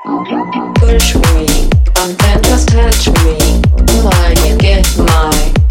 Push me, and then just touch me till I can get my